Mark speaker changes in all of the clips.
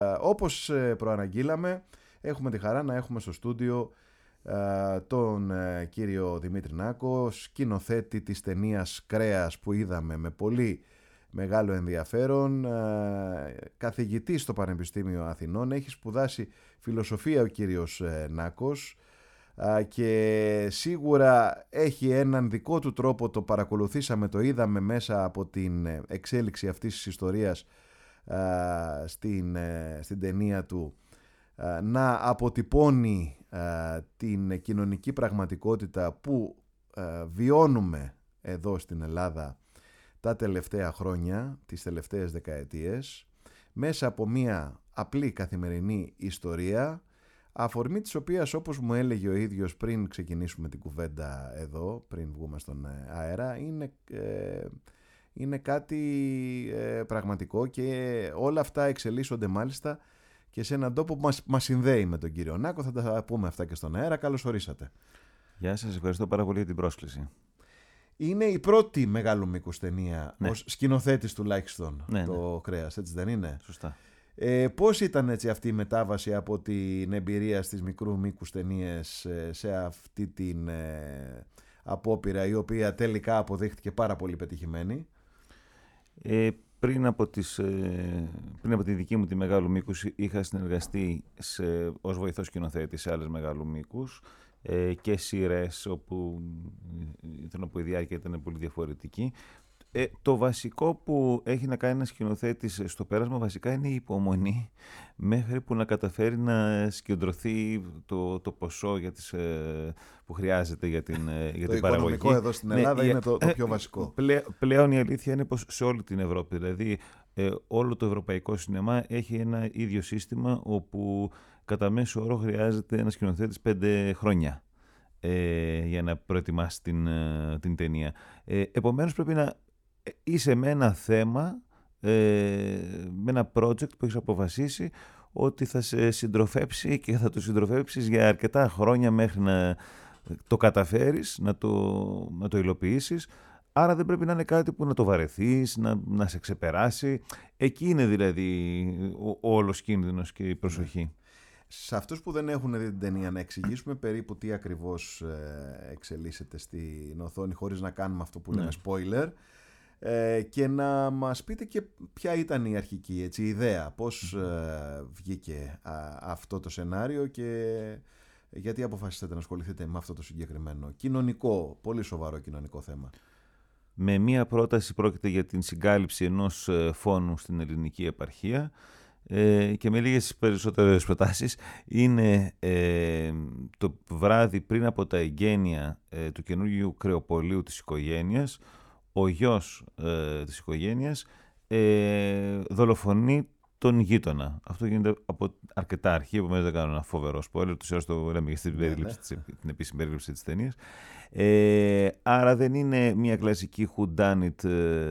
Speaker 1: Όπως προαναγγείλαμε, έχουμε τη χαρά να έχουμε στο στούντιο τον κύριο Δημήτρη Νάκο, σκηνοθέτη της ταινίας Κρέας που είδαμε με πολύ μεγάλο ενδιαφέρον, καθηγητής στο Πανεπιστήμιο Αθηνών, έχει σπουδάσει φιλοσοφία ο κύριος Νάκος και σίγουρα έχει έναν δικό του τρόπο, το παρακολουθήσαμε, το είδαμε μέσα από την εξέλιξη αυτής της ιστορίας στην ταινία του, να αποτυπώνει την κοινωνική πραγματικότητα που βιώνουμε εδώ στην Ελλάδα τα τελευταία χρόνια, τις τελευταίες δεκαετίες, μέσα από μια απλή καθημερινή ιστορία, αφορμή της οποίας, όπως μου έλεγε ο ίδιος πριν ξεκινήσουμε την κουβέντα εδώ, πριν βγούμε στον αέρα, είναι κάτι πραγματικό, και όλα αυτά εξελίσσονται μάλιστα και σε έναν τόπο που μας συνδέει με τον κύριο Νάκο. Θα τα πούμε αυτά και στον αέρα. Καλώς ορίσατε.
Speaker 2: Γεια σας, ευχαριστώ πάρα πολύ για την πρόσκληση.
Speaker 1: Είναι η πρώτη μεγάλου μήκους ταινία,
Speaker 2: ναι,
Speaker 1: ως σκηνοθέτης τουλάχιστον,
Speaker 2: ναι,
Speaker 1: το Κρέας, έτσι δεν είναι?
Speaker 2: Σωστά.
Speaker 1: Πώς ήταν έτσι αυτή η μετάβαση από την εμπειρία στις μικρού μήκους ταινίες σε αυτή την απόπειρα, η οποία τελικά αποδείχτηκε πάρα πολύ πετυχημένη?
Speaker 2: Πριν από τη δική μου τη μεγάλου μήκους είχα συνεργαστεί ως βοηθός σκηνοθέτη σε άλλες μεγάλου μήκους και σειρές όπου η διάρκεια ήταν πολύ διαφορετική. Το βασικό που έχει να κάνει ένας σκηνοθέτης στο πέρασμα βασικά είναι η υπομονή, μέχρι που να καταφέρει να συγκεντρωθεί το ποσό που χρειάζεται για την παραγωγή.
Speaker 1: Το οικονομικό εδώ στην Ελλάδα είναι το πιο βασικό.
Speaker 2: Πλέον η αλήθεια είναι πως σε όλη την Ευρώπη, δηλαδή όλο το ευρωπαϊκό σινεμά έχει ένα ίδιο σύστημα, όπου κατά μέσο όρο χρειάζεται ένας σκηνοθέτης 5 χρόνια για να προετοιμάσει την ταινία. Επομένως πρέπει να είσαι με ένα θέμα, με ένα project που έχεις αποφασίσει ότι θα σε συντροφεύσει, και θα το συντροφεύσεις για αρκετά χρόνια μέχρι να το καταφέρεις, να το υλοποιήσεις. Άρα δεν πρέπει να είναι κάτι που να το βαρεθείς, να σε ξεπεράσει. Εκεί είναι δηλαδή ο όλος κίνδυνος και η προσοχή.
Speaker 1: Σε αυτούς που δεν έχουν δει την ταινία, να εξηγήσουμε περίπου τι ακριβώς εξελίσσεται στην οθόνη, χωρίς να κάνουμε αυτό που λέμε spoiler, και να μας πείτε και ποια ήταν η αρχική ιδέα, πώς βγήκε αυτό το σενάριο και γιατί αποφασίσατε να ασχοληθείτε με αυτό το συγκεκριμένο κοινωνικό, πολύ σοβαρό κοινωνικό θέμα.
Speaker 2: Με μία πρόταση πρόκειται για την συγκάλυψη ενός φόνου στην ελληνική επαρχία, και με λίγες περισσότερες προτάσεις. Είναι το βράδυ πριν από τα εγγένεια του καινούργιου κρεοπολίου της οικογένειας. Ο γιος της οικογένειας δολοφονεί τον γείτονα. Αυτό γίνεται από αρκετά αρχή, επομένως δεν κάνω ένα φοβερό spoiler, το λέμε και στην επίσημη περίληψη της ταινίας. Άρα δεν είναι μια κλασική whodunit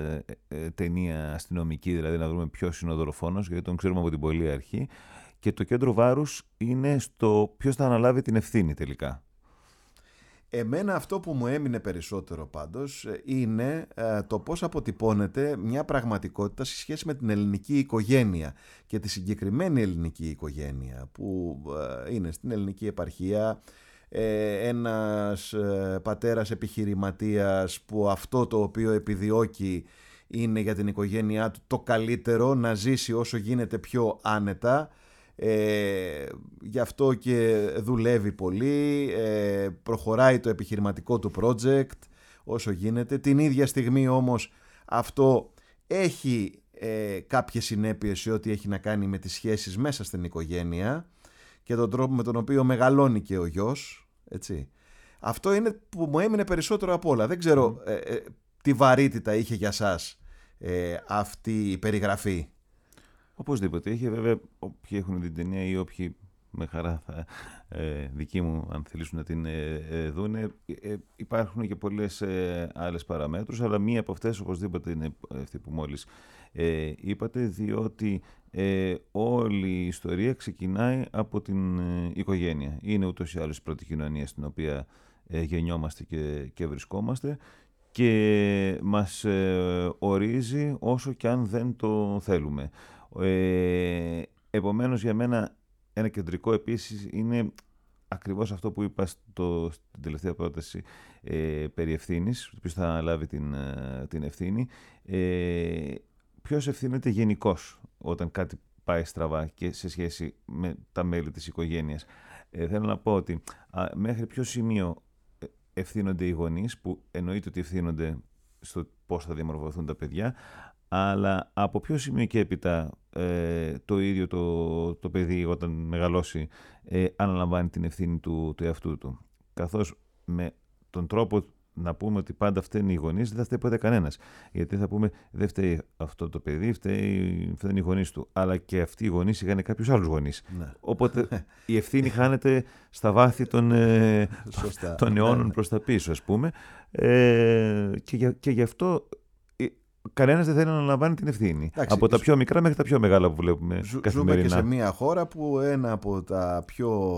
Speaker 2: ταινία αστυνομική, δηλαδή να βρούμε ποιος είναι ο δολοφόνος, γιατί τον ξέρουμε από την πολύ αρχή, και το κέντρο βάρους είναι στο ποιος θα αναλάβει την ευθύνη τελικά.
Speaker 1: Εμένα αυτό που μου έμεινε περισσότερο πάντως είναι το πώς αποτυπώνεται μια πραγματικότητα σε σχέση με την ελληνική οικογένεια, και τη συγκεκριμένη ελληνική οικογένεια που είναι στην ελληνική επαρχία, ένας πατέρας επιχειρηματίας που αυτό το οποίο επιδιώκει είναι για την οικογένειά του το καλύτερο, να ζήσει όσο γίνεται πιο άνετα. Γι' αυτό και δουλεύει πολύ, προχωράει το επιχειρηματικό του project όσο γίνεται. Την ίδια στιγμή όμως αυτό έχει κάποιες συνέπειες σε ό,τι έχει να κάνει με τις σχέσεις μέσα στην οικογένεια και τον τρόπο με τον οποίο μεγαλώνει και ο γιος, έτσι. Αυτό είναι που μου έμεινε περισσότερο απ' όλα. Δεν ξέρω τι βαρύτητα είχε για σας αυτή η περιγραφή.
Speaker 2: Οπωσδήποτε. Είχε βέβαια όποιοι έχουν την ταινία ή όποιοι με χαρά δικοί μου αν θελήσουν να την δούνε, υπάρχουν και πολλές άλλες παραμέτρους, αλλά μία από αυτές οπωσδήποτε είναι αυτή που μόλις είπατε, διότι όλη η ιστορία ξεκινάει από την οικογένεια. Είναι ούτως ή άλλως η πρώτη κοινωνία στην οποία γεννιόμαστε και βρισκόμαστε, και μας ορίζει όσο και αν δεν το θέλουμε. Επομένως, για μένα ένα κεντρικό επίσης είναι ακριβώς αυτό που είπα στην τελευταία πρόταση περί ευθύνης, ποιος θα λάβει την ευθύνη. Ποιος ευθύνεται γενικώς όταν κάτι πάει στραβά και σε σχέση με τα μέλη της οικογένειας. Θέλω να πω ότι μέχρι ποιο σημείο ευθύνονται οι γονείς, που εννοείται ότι ευθύνονται στο πώς θα διαμορφωθούν τα παιδιά, αλλά από ποιο σημείο και έπειτα το ίδιο το παιδί όταν μεγαλώσει αναλαμβάνει την ευθύνη του εαυτού του. Καθώς με τον τρόπο να πούμε ότι πάντα φταίνουν οι γονείς, δεν θα φταίει ποτέ κανένας. Γιατί θα πούμε δεν φταίει αυτό το παιδί, φταίνουν οι γονείς του. Αλλά και αυτοί οι γονείς είχαν κάποιους άλλους γονείς. Ναι. Οπότε η ευθύνη χάνεται στα βάθη των αιώνων προς τα πίσω, ας πούμε. Και γι' αυτό κανένας δεν θέλει να αναλαμβάνει την ευθύνη. Εντάξει, από τα πιο μικρά μέχρι τα πιο μεγάλα που βλέπουμε καθημερινά.
Speaker 1: Ζούμε και σε μια χώρα που ένα από τα πιο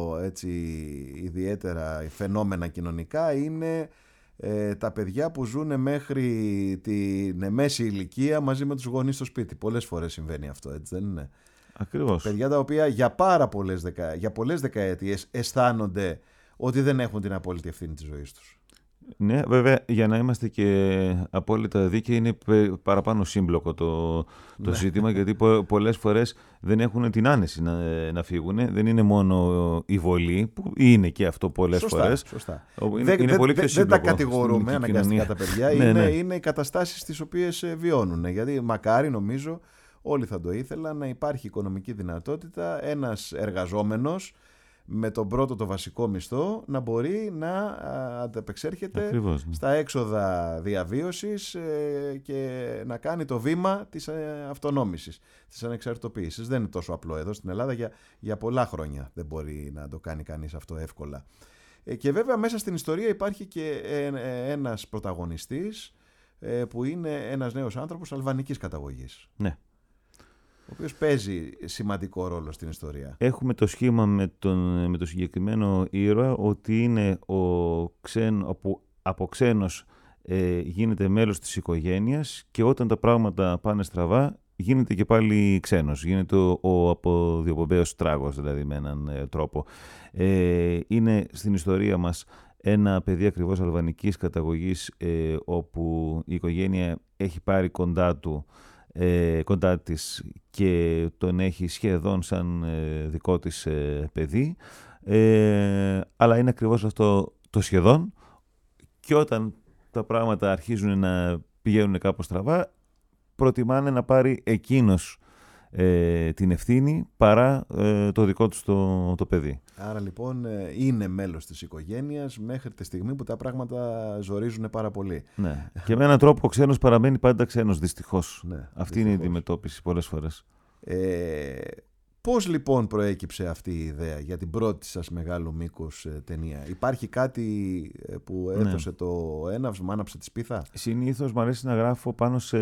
Speaker 1: ιδιαίτερα φαινόμενα κοινωνικά είναι τα παιδιά που ζουν μέχρι την μέση ηλικία μαζί με τους γονείς στο σπίτι. Πολλές φορές συμβαίνει αυτό, έτσι δεν είναι?
Speaker 2: Ακριβώς.
Speaker 1: Παιδιά τα οποία για πολλές δεκαετίες αισθάνονται ότι δεν έχουν την απόλυτη ευθύνη της ζωής τους.
Speaker 2: Ναι, βέβαια, για να είμαστε και απόλυτα δίκαιοι, είναι παραπάνω σύμπλοκο το ζήτημα, γιατί πολλές φορές δεν έχουν την άνεση να φύγουν. Δεν είναι μόνο η βολή, που είναι και αυτό πολλές φορές.
Speaker 1: Σωστά.
Speaker 2: Είναι πολύ πιο σύμπλοκο.
Speaker 1: Δεν τα κατηγορούμε αναγκαστικά τα παιδιά. Είναι οι καταστάσεις τις οποίες βιώνουν. Γιατί μακάρι, νομίζω, όλοι θα το ήθελαν, να υπάρχει οικονομική δυνατότητα ένας εργαζόμενος με τον πρώτο το βασικό μισθό να μπορεί να ανταπεξέρχεται
Speaker 2: ακριβώς, ναι,
Speaker 1: στα έξοδα διαβίωσης και να κάνει το βήμα της αυτονόμησης, της ανεξαρτητοποίησης. Δεν είναι τόσο απλό εδώ στην Ελλάδα, για πολλά χρόνια δεν μπορεί να το κάνει κανείς αυτό εύκολα. Και βέβαια μέσα στην ιστορία υπάρχει και ένας πρωταγωνιστής που είναι ένας νέος άνθρωπος αλβανικής καταγωγής.
Speaker 2: Ναι.
Speaker 1: Ο οποίος παίζει σημαντικό ρόλο στην ιστορία.
Speaker 2: Έχουμε το σχήμα με το συγκεκριμένο ήρωα ότι είναι από ξένος γίνεται μέλος της οικογένειας και όταν τα πράγματα πάνε στραβά γίνεται και πάλι ξένος. Γίνεται ο αποδιοπομπαίος τράγος, δηλαδή με έναν τρόπο. Είναι στην ιστορία μας ένα παιδί ακριβώς αλβανικής καταγωγής όπου η οικογένεια έχει πάρει κοντά της και τον έχει σχεδόν σαν δικό της παιδί, αλλά είναι ακριβώς αυτό το σχεδόν, και όταν τα πράγματα αρχίζουν να πηγαίνουν κάπως στραβά προτιμάνε να πάρει εκείνος την ευθύνη παρά το δικό του το παιδί.
Speaker 1: Άρα λοιπόν είναι μέλος της οικογένειας μέχρι τη στιγμή που τα πράγματα ζορίζουν πάρα πολύ.
Speaker 2: Ναι. Και με έναν τρόπο ο ξένος παραμένει πάντα ξένος, δυστυχώς.
Speaker 1: Ναι,
Speaker 2: αυτή
Speaker 1: δυστυχώς
Speaker 2: είναι η αντιμετώπιση πολλές φορές.
Speaker 1: Πώς λοιπόν προέκυψε αυτή η ιδέα για την πρώτη σας μεγάλου μήκους ταινία? Υπάρχει κάτι που έδωσε το έναυσμα, άναψε τη σπίθα?
Speaker 2: Συνήθως μου αρέσει να γράφω πάνω σε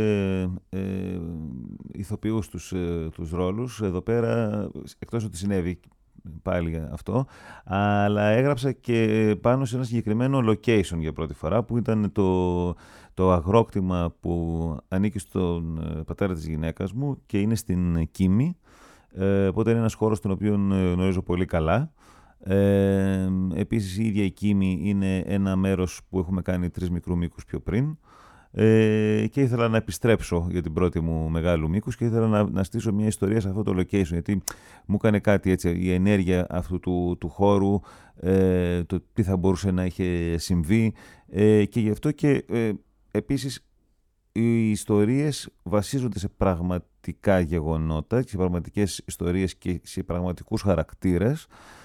Speaker 2: ηθοποιούς τους ρόλους. Εδώ πέρα, εκτός ότι συνέβη πάλι αυτό, αλλά έγραψα και πάνω σε ένα συγκεκριμένο location για πρώτη φορά, που ήταν το αγρόκτημα που ανήκει στον πατέρα της γυναίκας μου και είναι στην Κίμη. Οπότε είναι ένας χώρος τον οποίο γνωρίζω πολύ καλά. Επίσης η ίδια η Κίμη είναι ένα μέρος που έχουμε κάνει 3 μικρού μήκους πιο πριν, και ήθελα να επιστρέψω για την πρώτη μου μεγάλου μήκους και ήθελα να στήσω μια ιστορία σε αυτό το location, γιατί μου έκανε κάτι έτσι η ενέργεια αυτού του χώρου, το τι θα μπορούσε να είχε συμβεί, και γι' αυτό και επίσης οι ιστορίες βασίζονται σε πραγματικά γεγονότα και σε πραγματικές ιστορίες και σε πραγματικούς χαρακτήρες,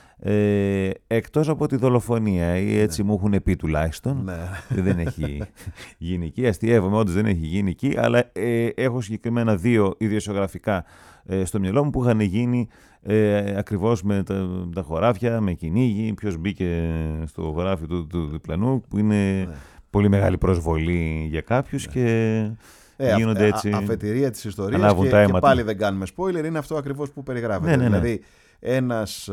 Speaker 2: εκτός από τη δολοφονία, ή έτσι μου έχουν πει τουλάχιστον. Δεν έχει γίνει εκεί, αστιεύομαι, όντως δεν έχει γίνει εκεί, αλλά έχω συγκεκριμένα 2 ιδιοσιογραφικά στο μυαλό μου που είχαν γίνει ακριβώς με τα χωράφια, με κυνήγι, ποιος μπήκε στο χωράφι του διπλανού, που είναι πολύ μεγάλη προσβολή για κάποιους και γίνονται έτσι.
Speaker 1: Αφετηρία της ιστορίας και πάλι δεν κάνουμε spoiler, είναι αυτό ακριβώς που περιγράφεται. Δηλαδή ένας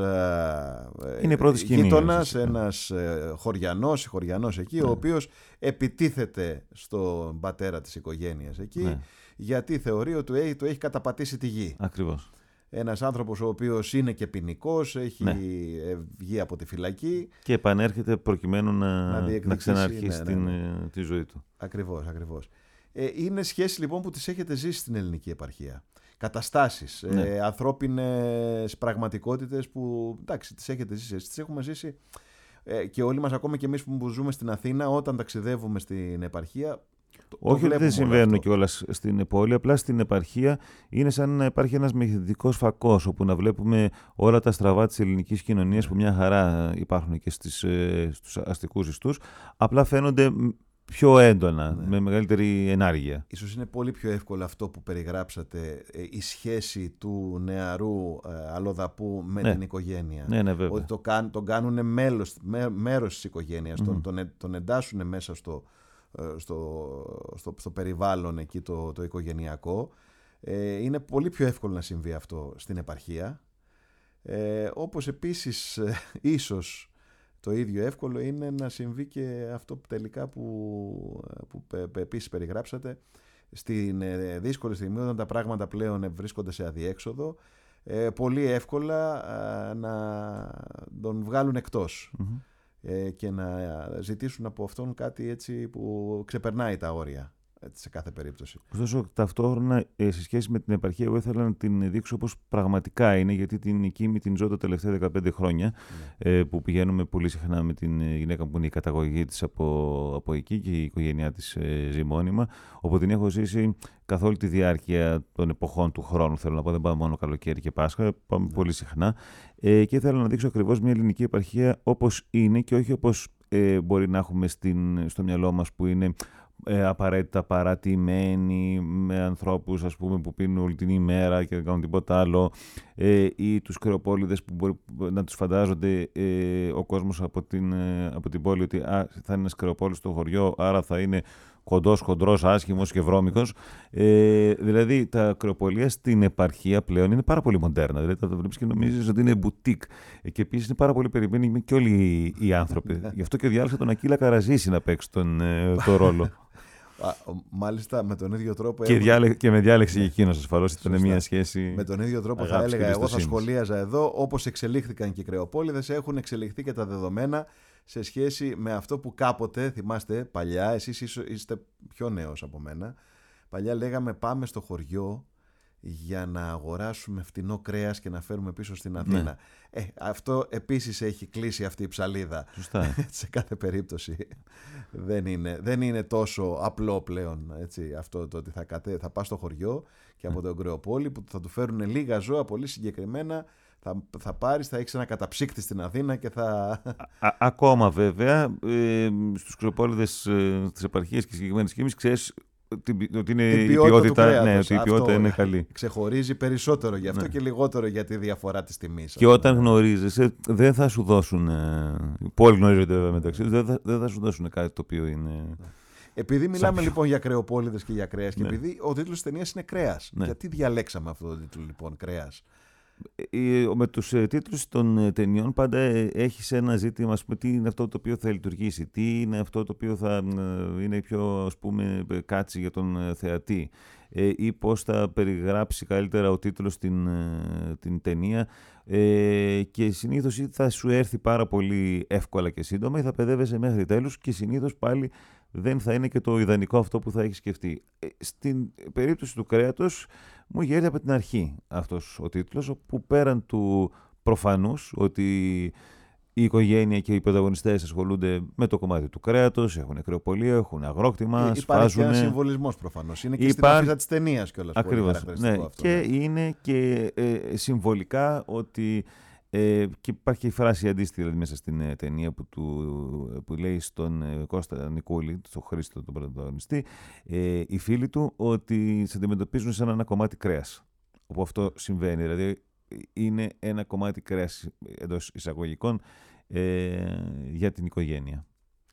Speaker 1: γείτονας, ένας χωριανός εκεί, ο οποίος επιτίθεται στον πατέρα της οικογένειας εκεί, γιατί θεωρεί ότι του έχει καταπατήσει τη γη.
Speaker 2: Ακριβώς.
Speaker 1: Ένας άνθρωπος ο οποίος είναι και ποινικός, έχει βγει από τη φυλακή.
Speaker 2: Και επανέρχεται προκειμένου να ξαναρχίσει τη ζωή του.
Speaker 1: Ακριβώς. Είναι σχέσεις λοιπόν που τις έχετε ζήσει στην ελληνική επαρχία. Καταστάσεις, ανθρώπινες πραγματικότητες που εντάξει, τις έχετε ζήσει, τις έχουμε ζήσει και όλοι μας, ακόμα και εμείς που ζούμε στην Αθήνα, όταν ταξιδεύουμε στην επαρχία.
Speaker 2: Όχι ότι δεν συμβαίνουν κιόλας στην πόλη, απλά στην επαρχία είναι σαν να υπάρχει ένας μυθικός φακός, όπου να βλέπουμε όλα τα στραβά της ελληνικής κοινωνίας που μια χαρά υπάρχουν και στους αστικούς ιστούς, απλά φαίνονται πιο έντονα, με μεγαλύτερη ενάργεια. Ίσως
Speaker 1: είναι πολύ πιο εύκολο αυτό που περιγράψατε, η σχέση του νεαρού αλλοδαπού με την οικογένεια.
Speaker 2: Ναι, βέβαια.
Speaker 1: Ότι τον κάνουν μέρος της οικογένειας, τον εντάσσουν μέσα στο περιβάλλον εκεί το οικογενειακό. Είναι πολύ πιο εύκολο να συμβεί αυτό στην επαρχία. Όπως επίσης ίσως το ίδιο εύκολο είναι να συμβεί και αυτό τελικά που επίσης περιγράψατε, στην δύσκολη στιγμή όταν τα πράγματα πλέον βρίσκονται σε αδιέξοδο, πολύ εύκολα να τον βγάλουν εκτός και να ζητήσουν από αυτόν κάτι έτσι που ξεπερνάει τα όρια σε κάθε περίπτωση.
Speaker 2: Ωστόσο, ταυτόχρονα, σε σχέση με την επαρχία, εγώ ήθελα να την δείξω όπως πραγματικά είναι, γιατί την ζω τα τελευταία 15 χρόνια, που πηγαίνουμε πολύ συχνά με την γυναίκα που είναι η καταγωγή της από εκεί και η οικογένειά της ζει μόνιμα, όπου την έχω ζήσει καθ' όλη τη διάρκεια των εποχών του χρόνου. Θέλω να πω, δεν πάμε μόνο καλοκαίρι και Πάσχα, πάμε πολύ συχνά. Και ήθελα να δείξω ακριβώς μια ελληνική επαρχία όπως είναι και όχι όπως μπορεί να έχουμε στο μυαλό μας, που είναι απαραίτητα παρατημένοι, με ανθρώπους ας πούμε που πίνουν όλη την ημέρα και δεν κάνουν τίποτα άλλο, ή τους κρεοπόληδες που μπορεί να τους φαντάζονται ο κόσμος από την πόλη ότι θα είναι ένας κρεοπόλης στο χωριό, άρα θα είναι κοντός, χοντρός, άσχημος και βρώμικος. Δηλαδή τα κρεοπολία στην επαρχία πλέον είναι πάρα πολύ μοντέρνα. Δηλαδή τα βλέπεις και νομίζεις ότι είναι μπουτίκ. Και επίσης είναι πάρα πολύ περιμένοι και όλοι οι άνθρωποι. Γι' αυτό και διάλεξα τον Ακύλα Καραζήση να παίξει τον ρόλο.
Speaker 1: Μάλιστα με τον ίδιο τρόπο.
Speaker 2: Και με διάλεξη και εκείνος ασφαλώς ήταν μια σχέση.
Speaker 1: Με τον ίδιο τρόπο θα έλεγα, εγώ θα σχολίαζα εδώ, όπως εξελίχθηκαν και οι κρεοπόληδες, έχουν εξελιχθεί και τα δεδομένα σε σχέση με αυτό που κάποτε, θυμάστε παλιά, εσείς είστε πιο νέος από μένα, παλιά λέγαμε πάμε στο χωριό για να αγοράσουμε φτηνό κρέας και να φέρουμε πίσω στην Αθήνα. Αυτό επίσης έχει κλείσει αυτή η ψαλίδα.
Speaker 2: Σωστά.
Speaker 1: Σε κάθε περίπτωση δεν είναι τόσο απλό πλέον, έτσι, αυτό το ότι θα πας στο χωριό και από τον κρεοπόλη που θα του φέρουν λίγα ζώα πολύ συγκεκριμένα, θα πάρεις, θα έχεις ένα καταψύκτη στην Αθήνα και θα...
Speaker 2: Ακόμα βέβαια στους κρεοπόληδες της επαρχίας και συγκεκριμένης κίνησης ξέρεις ότι είναι η ποιότητα, ότι η ποιότητα είναι καλή.
Speaker 1: Ξεχωρίζει περισσότερο γι' αυτό και λιγότερο για τη διαφορά της τιμής.
Speaker 2: Και όταν γνωρίζεσαι, δεν θα σου δώσουν. Πολλοί γνωρίζονται βέβαια μεταξύ τους, δεν θα σου δώσουν κάτι το οποίο είναι.
Speaker 1: Επειδή μιλάμε λοιπόν για κρεοπόληδες και για κρέας, και επειδή ο τίτλος της ταινίας είναι κρέας, γιατί διαλέξαμε αυτό το τίτλο λοιπόν, κρέας?
Speaker 2: Με τους τίτλους των ταινιών πάντα έχεις ένα ζήτημα, ας πούμε, τι είναι αυτό το οποίο θα λειτουργήσει, τι είναι αυτό το οποίο θα είναι πιο, ας πούμε, κάτσι για τον θεατή, ή πώς θα περιγράψει καλύτερα ο τίτλος την ταινία, και συνήθως ή θα σου έρθει πάρα πολύ εύκολα και σύντομα ή θα παιδεύεσαι μέχρι τέλους και συνήθως πάλι δεν θα είναι και το ιδανικό αυτό που θα έχει σκεφτεί. Στην περίπτωση του κρέατος μου είχε έρθει από την αρχή αυτός ο τίτλος, όπου πέραν του προφανούς ότι η οικογένεια και οι πρωταγωνιστές ασχολούνται με το κομμάτι του κρέατος, έχουν κρεοπολείο, έχουν αγρόκτημα,
Speaker 1: υπάρχει και ένας συμβολισμός προφανώς. Είναι και στην αφίσα της ταινίας κιόλας.
Speaker 2: Ακριβώς. Ναι. Αυτό, και είναι και συμβολικά ότι. Και υπάρχει και η φράση αντίστοιχη δηλαδή, μέσα στην ταινία που λέει στον Κώστα Νικούλη, στον Χρήστο τον πρωταγωνιστή, οι φίλοι του, ότι σε αντιμετωπίζουν σαν ένα κομμάτι κρέας. Όπου αυτό συμβαίνει. Δηλαδή είναι ένα κομμάτι κρέας εντός εισαγωγικών για την οικογένεια.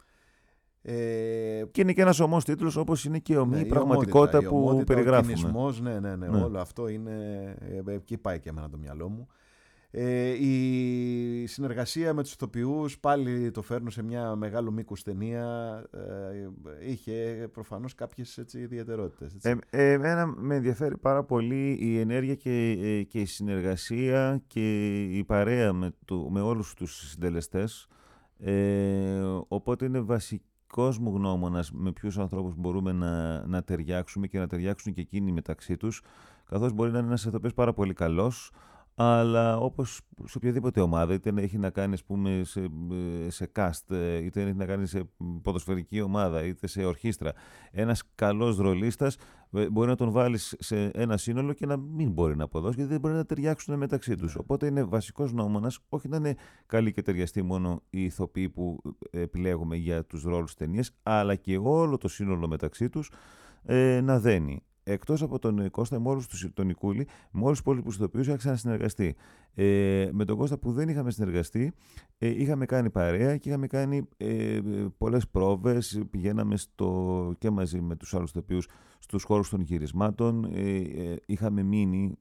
Speaker 2: Και είναι και ένας ομός τίτλος, όπως είναι και η πραγματικότητα που περιγράφουμε.
Speaker 1: Ο κινησμός, ναι. Όλο αυτό είναι. Εκεί πάει και εμένα το μυαλό μου. Η συνεργασία με τους ηθοποιούς, πάλι το φέρνω σε μια μεγάλου μήκους ταινία, είχε προφανώς κάποιες ιδιαιτερότητες.
Speaker 2: Εμένα με ενδιαφέρει πάρα πολύ η ενέργεια και η συνεργασία και η παρέα με όλους τους συντελεστές, οπότε είναι βασικός μου γνώμονας με ποιους ανθρώπους μπορούμε να ταιριάξουμε και να ταιριάξουν και εκείνοι μεταξύ τους, καθώς μπορεί να είναι ένας ηθοποιός πάρα πολύ καλός, αλλά όπως σε οποιαδήποτε ομάδα, είτε έχει να κάνει ας πούμε, σε cast, είτε έχει να κάνει σε ποδοσφαιρική ομάδα, είτε σε ορχήστρα, ένας καλός ρολίστας μπορεί να τον βάλεις σε ένα σύνολο και να μην μπορεί να αποδώσει, γιατί δεν μπορεί να ταιριάξουν μεταξύ τους. Οπότε είναι βασικός νόμονας, όχι να είναι καλοί και ταιριαστοί μόνο οι ηθοποιοί που επιλέγουμε για τους ρόλους ταινίες, αλλά και όλο το σύνολο μεταξύ τους να δένει. Εκτός από τον Κώστα, με όλους τον Νικούλη, με όλους τους υπόλοιπους ηθοποιούς είχα ξανασυνεργαστεί. Με τον Κώστα που δεν είχαμε συνεργαστεί, είχαμε κάνει παρέα και είχαμε κάνει πολλές πρόβες. Πηγαίναμε και μαζί με τους άλλους ηθοποιούς στους χώρους των γυρισμάτων. Είχαμε μείνει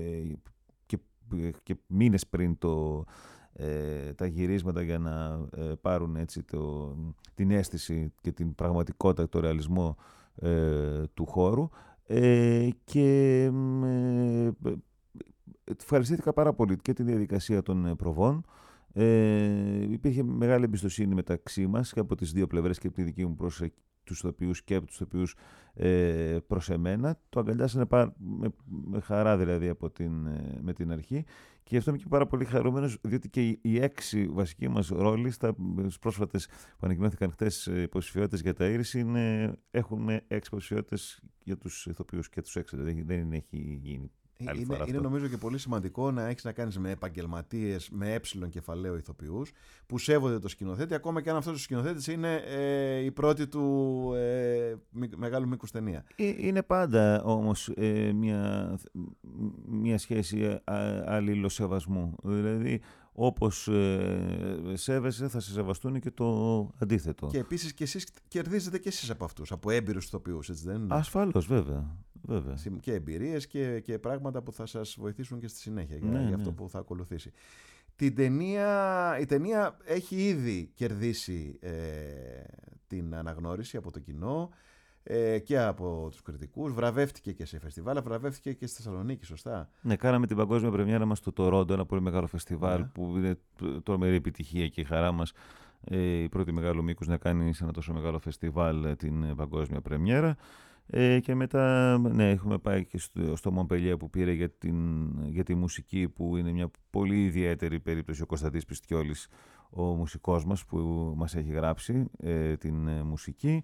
Speaker 2: και μήνες πριν τα γυρίσματα για να πάρουν έτσι την αίσθηση και την πραγματικότητα, το ρεαλισμό του χώρου. Και ευχαριστήθηκα πάρα πολύ και τη διαδικασία των προβών. Υπήρχε μεγάλη εμπιστοσύνη μεταξύ μας και από τις δύο πλευρές, και από τη δική μου προς τους ηθοποιούς και από τους ηθοποιούς προς εμένα. Το αγκαλιάσανε με χαρά δηλαδή με την αρχή, και γι' αυτό είμαι και πάρα πολύ χαρούμενος, διότι και οι 6 βασικοί μας ρόλοι στις πρόσφατες που ανακοινώθηκαν χτες υποψηφιότητες για τα Ήρης έχουν 6 υποψηφιότητες για τους ηθοποιούς και τους 6, δηλαδή δεν έχει γίνει.
Speaker 1: Είναι νομίζω και πολύ σημαντικό να έχεις να κάνεις με επαγγελματίες, με κεφαλαίο ηθοποιούς που σέβονται το σκηνοθέτη, ακόμα και αν αυτός ο σκηνοθέτης είναι η πρώτη του μεγάλου μήκους ταινία.
Speaker 2: Είναι πάντα όμως μια σχέση αλληλοσεβασμού. Δηλαδή όπως σέβεσαι θα σε σεβαστούν και το αντίθετο.
Speaker 1: Και επίσης και εσείς κερδίζετε και εσείς από αυτούς, από έμπειρους ηθοποιούς, έτσι δεν είναι?
Speaker 2: Ασφαλώς, βέβαια.
Speaker 1: Και εμπειρίες και πράγματα που θα σας βοηθήσουν και στη συνέχεια για αυτό που θα ακολουθήσει. Η ταινία έχει ήδη κερδίσει την αναγνώριση από το κοινό και από τους κριτικούς. Βραβεύτηκε και σε φεστιβάλ, βραβεύτηκε και στη Θεσσαλονίκη, σωστά?
Speaker 2: Ναι, κάναμε την παγκόσμια πρεμιέρα μας στο Τορόντο, ένα πολύ μεγάλο φεστιβάλ που είναι τρομερή επιτυχία, και η χαρά μας η πρώτη μεγάλου μήκους να κάνει σε ένα τόσο μεγάλο φεστιβάλ την παγκόσμια πρεμιέρα. Και μετά έχουμε πάει και στο Μομπελιέ που πήρε για τη μουσική, που είναι μια πολύ ιδιαίτερη περίπτωση. Ο Κωνσταντής Πιστιόλης, ο μουσικός μας, που μας έχει γράψει την μουσική.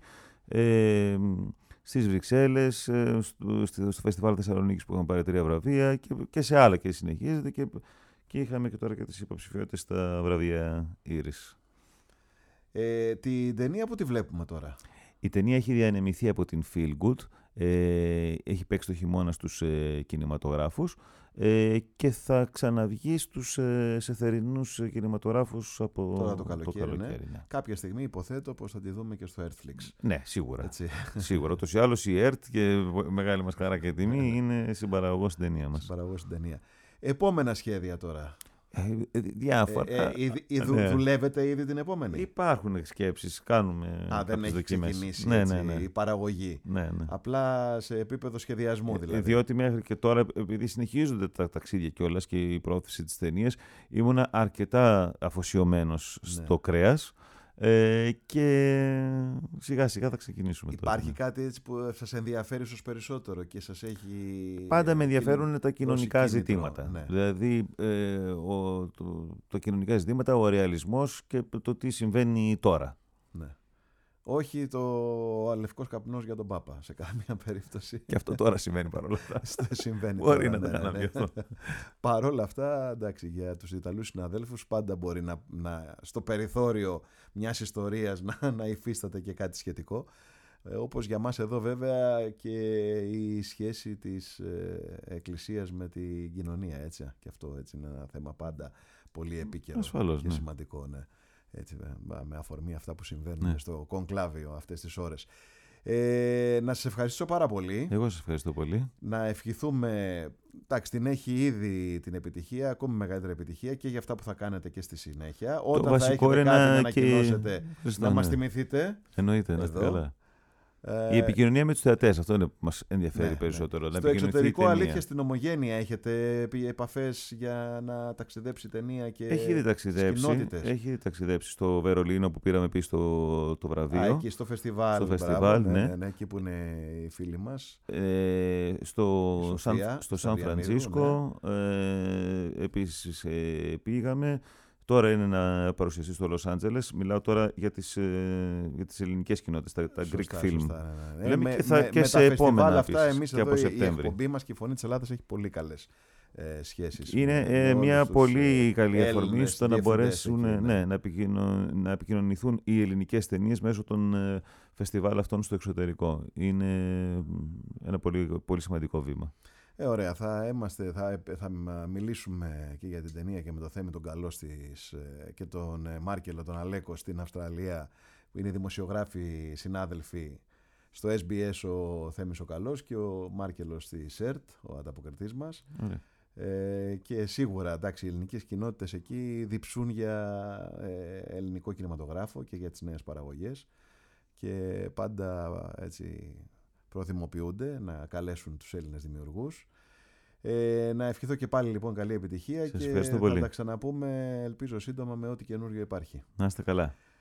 Speaker 2: Στις Βρυξέλλες, στο Φεστιβάλ Θεσσαλονίκης που είχαμε πάρει 3 βραβεία, και σε άλλα, και συνεχίζεται, και είχαμε και τώρα και τις υποψηφιότητες στα βραβεία Ήρης.
Speaker 1: Την ταινία που τη βλέπουμε τώρα?
Speaker 2: Η ταινία έχει διανεμηθεί από την Feel Good, έχει παίξει το χειμώνα στους κινηματογράφους και θα ξαναβγεί σε θερινούς κινηματογράφους από
Speaker 1: τώρα το καλοκαίρι.
Speaker 2: Ναι.
Speaker 1: Κάποια στιγμή υποθέτω πως θα τη δούμε και στο Earthflix.
Speaker 2: Ναι, σίγουρα.
Speaker 1: Έτσι.
Speaker 2: Σίγουρα. Ούτως ή άλλως η ERT, και μεγάλη μας χαρά και τιμή, είναι συμπαραγωγός στην ταινία μας.
Speaker 1: Συμπαραγωγός στην ταινία. Επόμενα σχέδια τώρα?
Speaker 2: Διάφορα.
Speaker 1: Δουλεύετε ήδη την επόμενη?
Speaker 2: Υπάρχουν σκέψεις, κάνουμε
Speaker 1: δεν έχει
Speaker 2: δοκιμές.
Speaker 1: ξεκινήσει η παραγωγή.
Speaker 2: Ναι.
Speaker 1: Απλά σε επίπεδο σχεδιασμού δηλαδή.
Speaker 2: Διότι μέχρι και τώρα, επειδή συνεχίζονται τα ταξίδια κιόλας και η πρόθεση της ταινίας, ήμουνα αρκετά αφοσιωμένος στο κρέας. Και σιγά σιγά θα ξεκινήσουμε.
Speaker 1: Υπάρχει κάτι έτσι που σας ενδιαφέρει ίσως περισσότερο και σας έχει...
Speaker 2: Πάντα με ενδιαφέρουν τα κοινωνικά ζητήματα.
Speaker 1: Ναι.
Speaker 2: Δηλαδή το κοινωνικά ζητήματα, ο ρεαλισμός και το τι συμβαίνει τώρα.
Speaker 1: Ναι. Όχι το λευκός καπνός για τον Πάπα σε καμία περίπτωση.
Speaker 2: Και αυτό τώρα συμβαίνει παρόλα αυτά.
Speaker 1: Συμβαίνει.
Speaker 2: Μπορεί να το αναλάβει αυτό.
Speaker 1: Παρόλα αυτά, εντάξει, για τους Ιταλούς συναδέλφους πάντα μπορεί στο περιθώριο μιας ιστορίας να υφίσταται και κάτι σχετικό. Όπως για μας εδώ βέβαια και η σχέση της Εκκλησίας με την κοινωνία. Έτσι. Και αυτό έτσι είναι ένα θέμα πάντα πολύ επίκαιρο.
Speaker 2: Ασφαλώς,
Speaker 1: και σημαντικό. Ναι. Έτσι, με αφορμή αυτά που συμβαίνουν στο κονκλάβιο αυτές τις ώρες. Να σας ευχαριστήσω πάρα πολύ.
Speaker 2: Εγώ σας ευχαριστώ πολύ.
Speaker 1: Να ευχηθούμε, εντάξει, την έχει ήδη την επιτυχία, ακόμη μεγαλύτερη επιτυχία και για αυτά που θα κάνετε και στη συνέχεια. Όταν θα έχετε κάτι να ανακοινώσετε, να μας θυμηθείτε.
Speaker 2: Εννοείται, να είστε καλά. Η επικοινωνία με τους θεατές, αυτό είναι που μας ενδιαφέρει περισσότερο.
Speaker 1: Στο εξωτερικό, αλήθεια, στην Ομογένεια έχετε επαφές για να ταξιδέψει η ταινία και κοινότητες?
Speaker 2: Έχει ήδη ταξιδέψει στο Βερολίνο που πήραμε πίσω το βραβείο.
Speaker 1: Εκεί στο φεστιβάλ.
Speaker 2: Στο φεστιβάλ, ναι.
Speaker 1: Εκεί που είναι οι φίλοι μας.
Speaker 2: Στο Σαν Φρανσίσκο, επίσης πήγαμε. Τώρα είναι να παρουσιαστεί στο Λος Άντζελες. Μιλάω τώρα για τις ελληνικές κοινότητες, τα Greek Film. Λέμε και σε επόμενα
Speaker 1: αυτά, εμείς
Speaker 2: και
Speaker 1: εδώ
Speaker 2: από
Speaker 1: η
Speaker 2: Σεπτέμβρη.
Speaker 1: εκπομπή μας και η Φωνή της Ελλάδας έχει πολύ καλές σχέσεις.
Speaker 2: Είναι μια πολύ καλή αφορμή στο να μπορέσουν να επικοινωνηθούν οι ελληνικές ταινίες μέσω των φεστιβάλ αυτών στο εξωτερικό. Είναι ένα πολύ, πολύ σημαντικό βήμα.
Speaker 1: Ωραία, θα μιλήσουμε και για την ταινία και με το Θέμη τον Καλό και τον Μάρκελο τον Αλέκο στην Αυστραλία, που είναι δημοσιογράφοι συνάδελφοι στο SBS, ο Θέμης ο Καλός και ο Μάρκελος στη ΣΕΡΤ, ο ανταποκριτής μας. Και σίγουρα, εντάξει, οι ελληνικές κοινότητες εκεί διψούν για ελληνικό κινηματογράφο και για τις νέες παραγωγές και πάντα έτσι προθυμοποιούνται να καλέσουν τους Έλληνες δημιουργούς. Να ευχηθώ και πάλι λοιπόν καλή επιτυχία.
Speaker 2: Σας
Speaker 1: και
Speaker 2: ευχαριστώ
Speaker 1: θα
Speaker 2: πολύ.
Speaker 1: τα ξαναπούμε, ελπίζω σύντομα, με ό,τι καινούριο υπάρχει.
Speaker 2: Να είστε καλά.